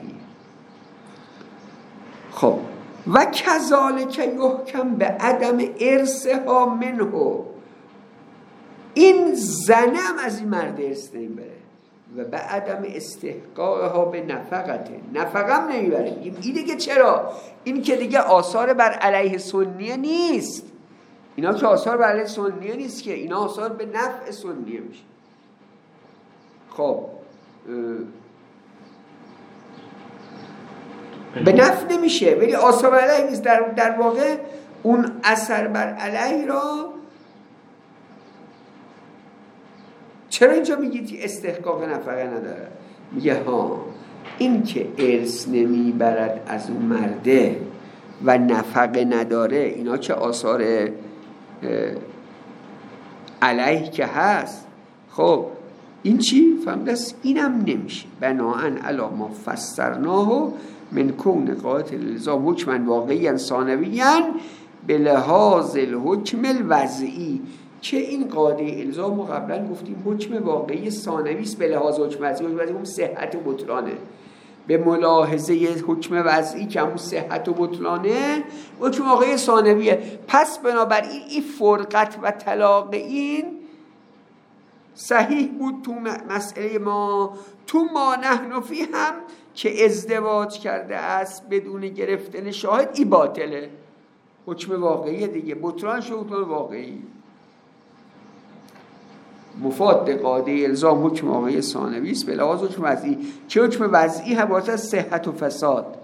خب و کذالک یحکم به عدم ارثها منه. این زنه هم از این مرد ارث نمیبره و به عدم استحقاقها به نفقم نمیبره. این دیگه چرا؟ این که دیگه آثار بر علیه سنیه نیست. اینا که آثار بر علیه سنیه نیست که، اینا آثار به نفع سنیه میشه. خب به نفع نمیشه ولی آثار بر علیه نیست. در واقع اون اثر بر علیه را چرا اینجا میگید که استحقاق نفقه نداره؟ میگه ها این که ارث نمیبرد از اون مرده و نفقه نداره، اینا که آثار علیه که هست. خب این چی؟ فهمدست؟ اینم نمیشه. بناهن علی ما فسرناه من کون قاعدة الالزام حکما واقعیا ثانویا به لحاظ الحکم الوضعی، که این قاعده الزام رو قبلا گفتیم حکم واقعی ثانوی است به لحاظ حکم وضعی. حکم وضعی هم صحت و بطلانه، به ملاحظه حکم وضعی که همون صحت و بطلانه حکم واقعی ثانویه. پس بنابراین این فرقت و طلاق این صحیح بود تو مسئله ما. تو ما نحن فی هم که ازدواج کرده است بدون گرفتن شاهد، این باطله، حکم واقعی دیگه، بطلان شد حکم واقعی. مفاد قاعده الزام حکم واقعی ثانوی است به لحاظ حکم وضعی، که حکم وضعی حوادث از صحت و فساد.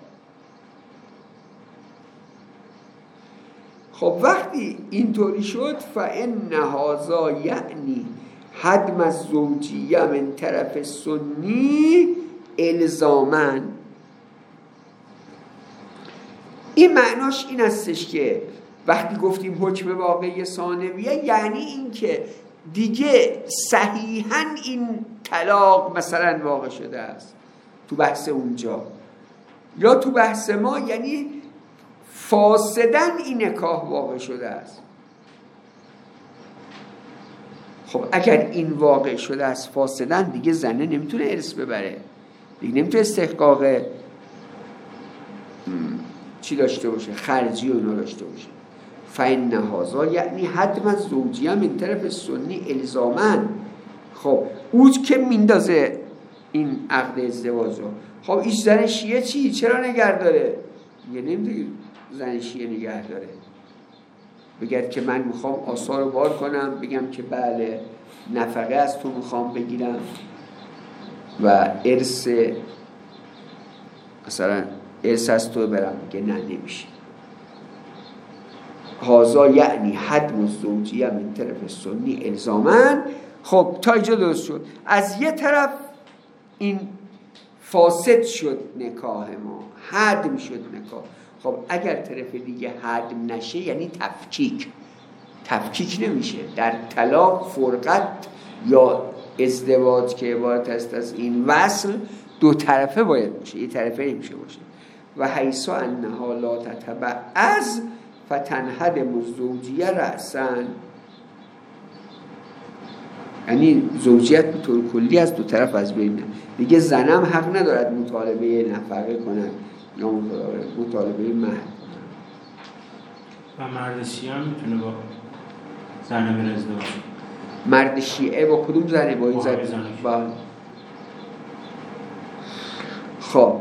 خب وقتی اینطوری شد فإن هذا یعنی حدم الزوجیه من طرف سنی الزاماً. این معناش این استش که وقتی گفتیم حکم واقعی ثانویه یعنی این که دیگه صحیحاً این طلاق مثلا واقع شده است تو بحث اونجا، یا تو بحث ما یعنی فاسداً این نکاح واقع شده است. خب اگر این واقع شده است فاسداً، دیگه زنه نمیتونه ارث ببره، دیگه نمیتونه استحقاق چی داشته باشه، خرجی و اینا داشته باشه. فإن هذا یعنی حدم الزوجیه من طرف سنی الزاماً. خب او که میندازه این عقد ازدواج رو، خب ایش زن شیعه چی؟ چرا نگه داره؟ یه نمیده زن شیعه نگه داره، بگرد که من میخوام آثار رو بار کنم، بگم که بله نفقه از تو میخوام بگیرم و ارث مثلا ارث از تو برم، که نه نمیشه. هذا یعنی حدم الزوجیه من طرف سنی الزاماً. خب تا اینجا درست شد. از یه طرف این فاسد شد نکاح ما، حدم شد نکاح. خب اگر طرف دیگه حدم نشه یعنی تفکیک نمیشه. در طلاق فرقت یا ازدواج که عبارت است از این وصل دو طرفه باید باشه، یه طرفه نمیشه باشه. و حیث انها لا تتبعض فتنهدم الزوجیه رأساً، یعنی زوجیت به طور کلی از دو طرف از بین میره. دیگه زنم حق ندارد مطالبه نفقه کنن یا مطالبه مهر. و مرد شیعه هم میتونه با زنه بره ازدواج؟ مرد شیعه با کدوم زنه؟ با این زنه. خب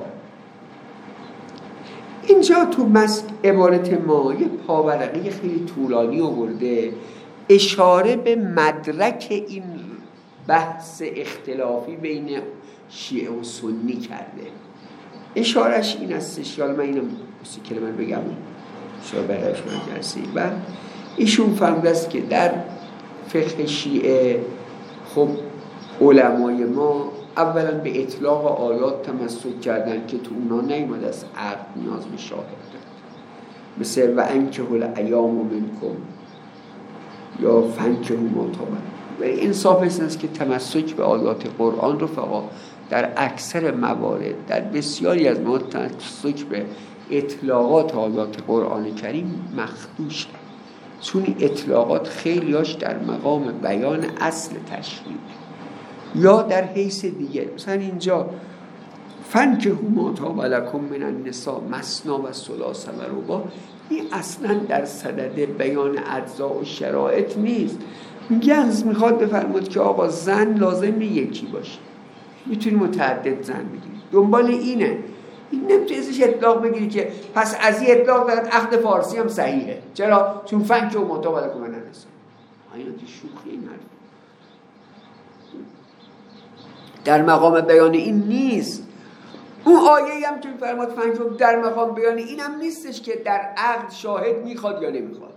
اینجا تو عبارت ما یه پاورقی خیلی طولانی آورده، اشاره به مدرک این بحث اختلافی بین شیعه و سنی کرده. اشارش این استش، من اینو بسی کلمه بگم شما بقیش من جرسی. و ایشون فرموده است که در فقه شیعه خب علمای ما اولا به اطلاق آیات تمسک کردن که تو اونا نیامده است عقد نیاز به شاهد دارد، مثل و انکحوا الایام منکم یا فنکحوا ما طاب لکم. ولی انصاف است که تمسک به آیات قرآن رو فقط در اکثر موارد، در بسیاری از موارد تمسک به اطلاقات آیات قرآن کریم مخدوشه، چون اطلاقات خیلیاش در مقام بیان اصل تشریع یا در حیث دیگه. مثلا اینجا فنکحوا ما طاب لکم من النساء مثنی و ثلاث و رباع، این اصلا در صدد بیان اجزا و شرایط نیست. میخواد بفرمود که آقا زن لازم یکی باشه، میتونی متعدد زن بگیری، دنبال اینه. این نمیتونی ازش اطلاق بگیری که پس از این اطلاق دارد عقد فارسی هم صحیحه. چرا؟ چون فنکحوا ما طاب لکم من النساء. آیا دی شوخی این حرف در مقام بیان این نیست. اون آیه‌ای هم که فرمود فنکحوا در مقام بیان این هم نیستش که در عقد شاهد میخواد یا نمیخواد،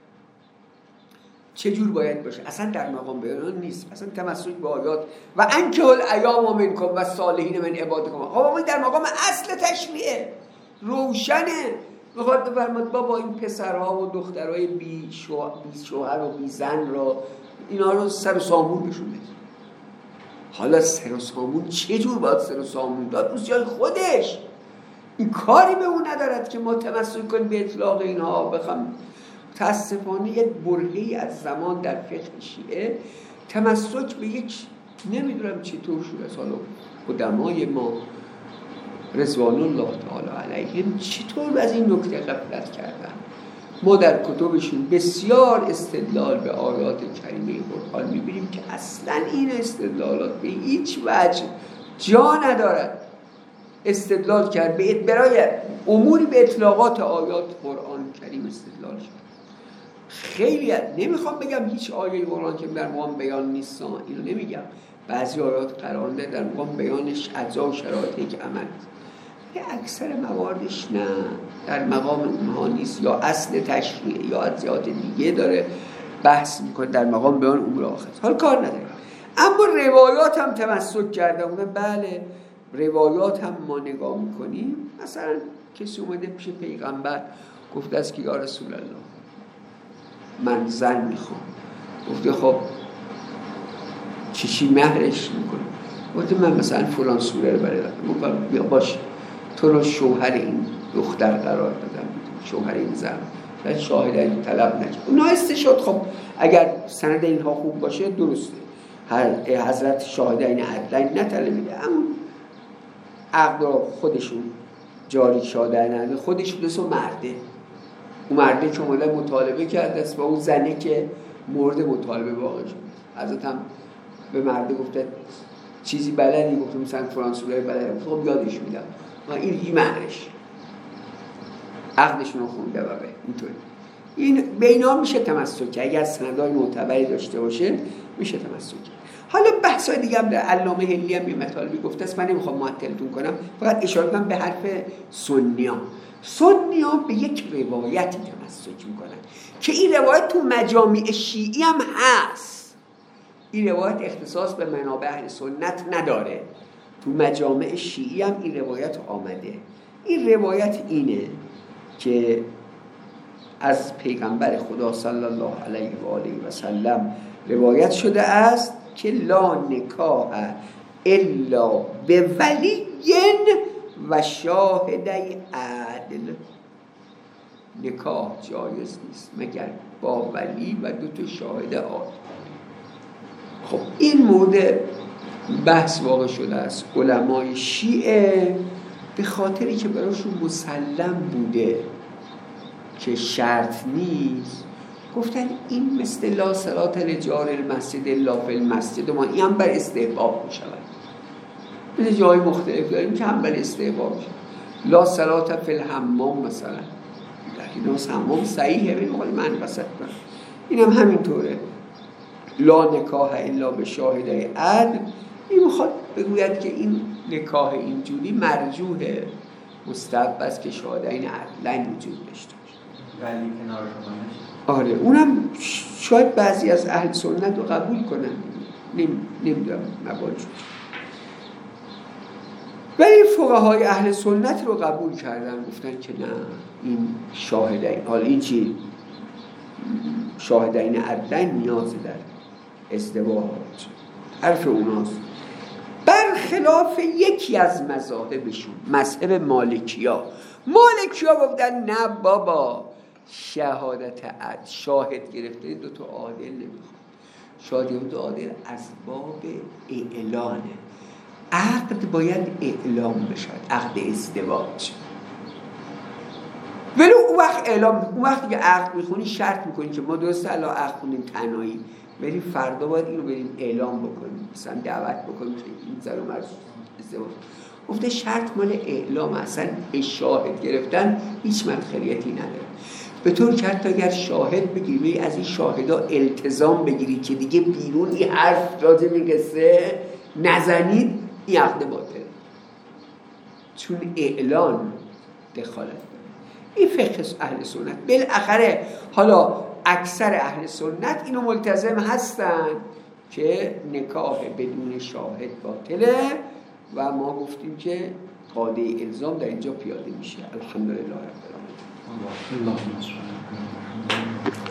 چجور باید باشه، اصلا در مقام بیان نیست. اصلا تمسک به آیات و انکحوا الایام منکم و الصالحین من عبادکم، آقا در مقام اصل تشریعه روشنه. میخواد فرمود بابا این پسرها و دخترهای بی شوهر و بی زن را اینا رو سر و سامون بشون بدید. حالا سر و سامون چجور باید سر و سامون داد؟ روز جای خودش این کاری به اون ندارد که ما تمسک کنیم به اطلاق اینها. بخوام متاسفانه یک برهه‌ای از زمان در فقه شیعه تمسک به یک نمیدونم چطور شده، حالا قدمای ما رضوان الله تعالی علیهم چطور از این نکته غفلت کردن. ما در کتبشون بسیار استدلال به آیات کریمه قرآن میبینیم که اصلا این استدلالات به هیچ وجه جا ندارد. استدلال کرد برای اموری به اطلاقات آیات قرآن کریم استدلال شد. خیلی نمیخوام بگم هیچ آیه قرآن که در مقام بیان نیست، اینو نمیگم. بعضی آیات قرار ده در مقام بیانش اجزا و شرایطی که عمل اکثر مواردش نه در مقام اونها نیست، یا اصل تشریع یا ادعیات دیگه داره بحث میکنه در مقام بیان امور آخر. حال کار نداره. اما روایات هم تمسک کرده بودن. بله روایات هم ما نگاه میکنیم. مثلا کسی اومده پیش پیغمبر گفته است که یا رسول الله من زن میخوام. گفته خب چی مهرش میکنه؟ گفته من مثلا فلان سوره رو برای بیا باشه تو رو شوهر این دختر قرار دادم، شوهر این زن، و شاهد این طلب نکرد. نایسته شد. خب اگر سند اینها خوب باشه درسته، حضرت شاهدین عدلین نطلبیده، اما عقد رو خودشون جاری شاهدین خودشون دست و مرده، اون مرده که اومده مطالبه کرده است و اون زنی که مورد مطالبه واقع شد. حضرت هم به مرده گفته چیزی بلدی؟ گفته مثلا فلان سوره بلدی. خب یادش میدم این مهرش، عقدشون رو خونده و اینطوری. این بینا میشه تمسک که اگر سندهای معتبری داشته باشه میشه تمسک. حالا بحثای دیگه هم در علامه حلی هم یه مطالبی گفته است، من نمیخوام معطلتون کنم، فقط اشاره کنم به حرف سنیان به یک روایتی تمسک میکنن که این روایت تو مجامع شیعی هم هست. این روایت اختصاص به منابع اهل سنت نداره، تو مجامع شیعی هم این روایت آمده. این روایت اینه که از پیغمبر خدا صلی الله علیه و آله و سلم روایت شده است که لا نکاح الا به ولی و شاهدی عدل. نکاح جایز نیست مگر با ولی و دو تا شاهد عادل. خب این مورد بحث واقع شده است. علمای شیعه به خاطری که براشون مسلم بوده که شرط نیست، گفتن این مثل لا صلاة لجار المسجد الا فی المسجد، ما این هم بر استحباب می شود. مثل جای مختلف داریم که هم بر استحباب شد. لا صلاة فی الحمام مثلا، لیکن حمام صحیحه ولی من وسط کنم. این هم همینطوره. لا نکاح الا به شاهدی عدل، این میخواد بگوید که این نکاح اینجوری مرجوحه، مستحب است که شاهدین عدلین وجود داشته باشه. ولی کنار شما نشه. آره اونم شاید بعضی از اهل سنت رو قبول کنن، نمیدونم مباجود، ولی فقهای اهل سنت رو قبول کردن، گفتن که نه این شاهدین، حالا این چی؟ شاهدین عدلین نیاز در ازدواج، حرف اوناست. برخلاف یکی از مذاهبشون، مذهب مالکیا گفتن نه بابا، شهادت عدل، شاهد گرفته دو تا عادل نمیخواد. شاهد دو عادل از باب اعلانه. عقد باید اعلام بشه، عقد ازدواج. ولی اون وقت اعلام، اون وقتی که عقد میخونی شرط میکنی که ما درسته الان عقد خونیم تنهایی، ولی فردا باید اینو بریم اعلام بکنیم، مثلا دعوت بکنیم که این زن و مرد ازدواج. گفته شرط مال اعلام، اصلا شاهد گرفتن هیچ مدخلیتی نداره. به طور که حتی اگر شاهد بگیری از این شاهدا التزام بگیری که دیگه بیرون این حرف راجع به قصه نزنید، این عقد باطله، چون اعلان دخالت داره. این فقه اهل سنت. بالاخره حالا اکثر اهل سنت اینو ملتزم هستن که نکاح بدون شاهد باطله و ما گفتیم که قاعده الزام در اینجا پیاده میشه. الحمدلله رب العالمین.